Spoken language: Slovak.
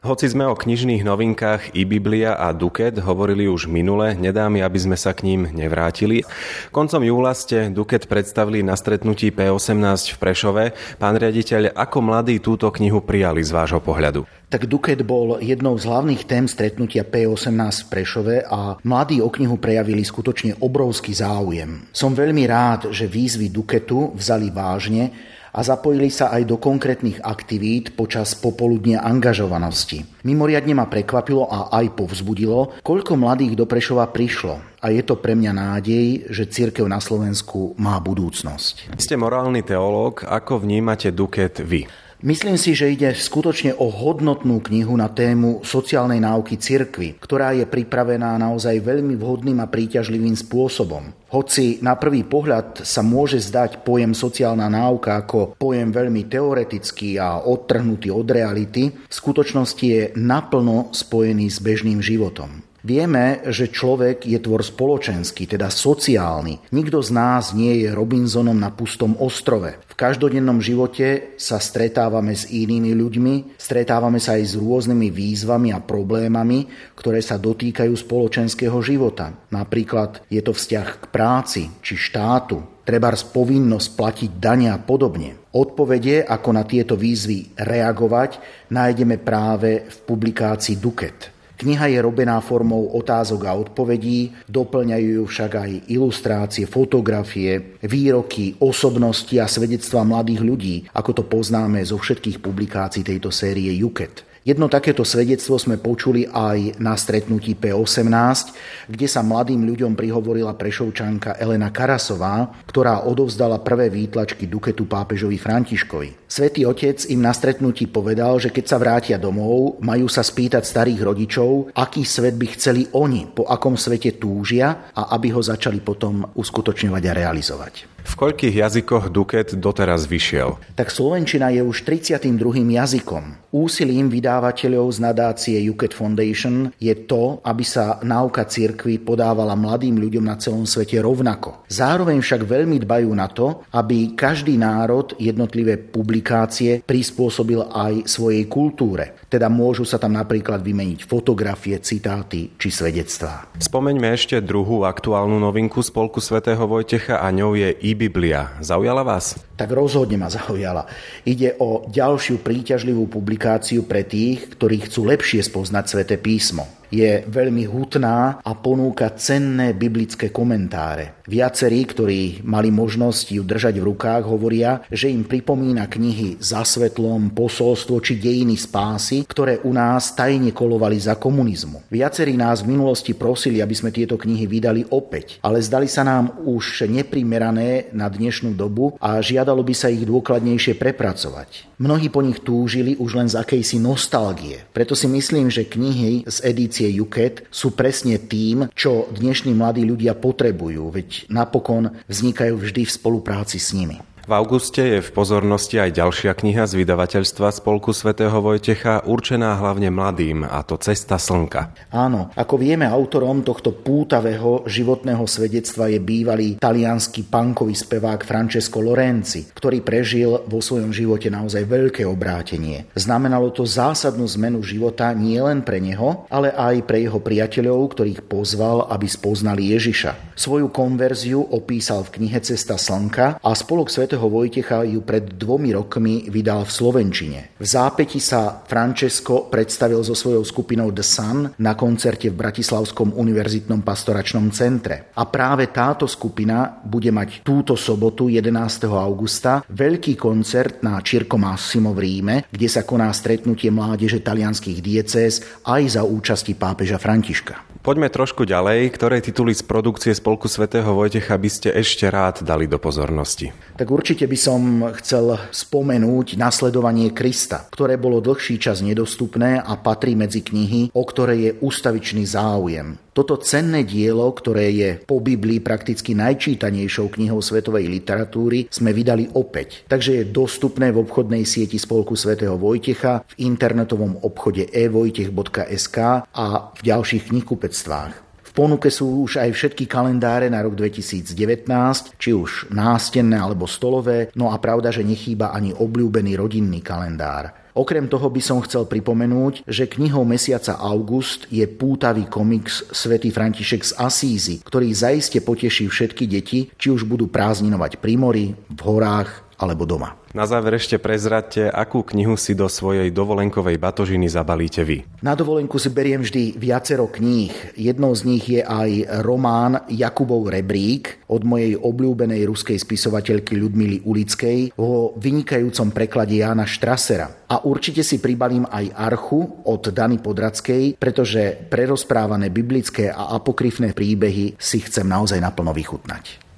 Hoci sme o knižných novinkách eBiblia a Duket hovorili už minule, nedá mi, aby sme sa k ním nevrátili. Koncom júla ste Duket predstavili na stretnutí P18 v Prešove. Pán riaditeľ, ako mladí túto knihu prijali z vášho pohľadu? Tak Duket bol jednou z hlavných tém stretnutia P18 v Prešove a mladí o knihu prejavili skutočne obrovský záujem. Som veľmi rád, že výzvy Duketu vzali vážne a zapojili sa aj do konkrétnych aktivít počas popoludnia angažovanosti. Mimoriadne ma prekvapilo a aj povzbudilo, koľko mladých do Prešova prišlo. A je to pre mňa nádej, že cirkev na Slovensku má budúcnosť. Ste morálny teológ, ako vnímate Duket vy? Myslím si, že ide skutočne o hodnotnú knihu na tému sociálnej náuky cirkvi, ktorá je pripravená naozaj veľmi vhodným a príťažlivým spôsobom. Hoci na prvý pohľad sa môže zdať pojem sociálna náuka ako pojem veľmi teoretický a odtrhnutý od reality, v skutočnosti je naplno spojený s bežným životom. Vieme, že človek je tvor spoločenský, teda sociálny. Nikto z nás nie je Robinsonom na pustom ostrove. V každodennom živote sa stretávame s inými ľuďmi, stretávame sa aj s rôznymi výzvami a problémami, ktoré sa dotýkajú spoločenského života. Napríklad je to vzťah k práci či štátu, trebárs povinnosť platiť dane a podobne. Odpovede, ako na tieto výzvy reagovať, nájdeme práve v publikácii Duket. Kniha je robená formou otázok a odpovedí, doplňajú ju však aj ilustrácie, fotografie, výroky, osobnosti a svedectvá mladých ľudí, ako to poznáme zo všetkých publikácií tejto série Duket. Jedno takéto svedectvo sme počuli aj na stretnutí P18, kde sa mladým ľuďom prihovorila Prešovčanka Elena Karasová, ktorá odovzdala prvé výtlačky Duketu pápežovi Františkovi. Svätý Otec im na stretnutí povedal, že keď sa vrátia domov, majú sa spýtať starých rodičov, aký svet by chceli oni, po akom svete túžia a aby ho začali potom uskutočňovať a realizovať. V koľkých jazykoch Duket doteraz vyšiel? Tak slovenčina je už 32. jazykom. Úsilím vydávateľov z nadácie Duket Foundation je to, aby sa náuka cirkvi podávala mladým ľuďom na celom svete rovnako. Zároveň však veľmi dbajú na to, aby každý národ jednotlivé publikácie prispôsobil aj svojej kultúre. Teda môžu sa tam napríklad vymeniť fotografie, citáty či svedectvá. Spomeňme ešte druhú aktuálnu novinku Spolku svätého Vojtecha a ňou je eBiblia. Zaujala vás? Tak rozhodne ma zaujala. Ide o ďalšiu príťažlivú publikáciu pre tých, ktorí chcú lepšie spoznať Sväté písmo. Je veľmi hutná a ponúka cenné biblické komentáre. Viacerí, ktorí mali možnosť ju držať v rukách, hovoria, že im pripomína knihy Za svetlom, Posolstvo či Dejiny spásy, ktoré u nás tajne kolovali za komunizmu. Viacerí nás v minulosti prosili, aby sme tieto knihy vydali opäť, ale zdali sa nám už neprimerané na dnešnú dobu a žiadalo by sa ich dôkladnejšie prepracovať. Mnohí po nich túžili už len z akejsi nostalgie. Preto si myslím, že knihy z edície Duket sú presne tým, čo dnešní mladí ľudia potrebujú, veď napokon vznikajú vždy v spolupráci s nimi. V auguste je v pozornosti aj ďalšia kniha z vydavateľstva Spolku svätého Vojtecha, určená hlavne mladým, a to Cesta slnka. Áno, ako vieme, autorom tohto pútavého životného svedectva je bývalý taliansky punkový spevák Francesco Lorenzi, ktorý prežil vo svojom živote naozaj veľké obrátenie. Znamenalo to zásadnú zmenu života nielen pre neho, ale aj pre jeho priateľov, ktorých pozval, aby spoznali Ježiša. Svoju konverziu opísal v knihe Cesta slnka a Spolok svätého Vojtecha ju pred 2 rokmi vydal v slovenčine. V zápäti sa Francesco predstavil so svojou skupinou The Sun na koncerte v Bratislavskom univerzitnom pastoračnom centre. A práve táto skupina bude mať túto sobotu 11. augusta veľký koncert na Circo Massimo v Ríme, kde sa koná stretnutie mládeže talianskych diecéz aj za účasti pápeža Františka. Poďme trošku ďalej. Ktoré tituly z produkcie Spolku svätého Vojtecha by ste ešte rád dali do pozornosti? Tak určite by som chcel spomenúť Nasledovanie Krista, ktoré bolo dlhší čas nedostupné a patrí medzi knihy, o ktoré je ústavičný záujem. Toto cenné dielo, ktoré je po Biblii prakticky najčítanejšou knihou svetovej literatúry, sme vydali opäť. Takže je dostupné v obchodnej sieti Spolku svätého Vojtecha, v internetovom obchode evojtech.sk a v ďalších knihkupectvách. V ponuke sú už aj všetky kalendáre na rok 2019, či už nástenné alebo stolové, no a pravda, že nechýba ani obľúbený rodinný kalendár. Okrem toho by som chcel pripomenúť, že knihou mesiaca August je pútavý komiks Svätý František z Asízy, ktorý zaiste poteší všetky deti, či už budú prázdninovať pri mori, v horách alebo doma. Na záver ešte prezradte, akú knihu si do svojej dovolenkovej batožiny zabalíte vy. Na dovolenku si beriem vždy viacero kníh. Jednou z nich je aj román Jakubov rebrík od mojej obľúbenej ruskej spisovateľky Ľudmily Ulickej vo vynikajúcom preklade Jána Štrasera. A určite si pribalím aj Archu od Dany Podradskej, pretože prerozprávané biblické a apokryfné príbehy si chcem naozaj naplno vychutnať.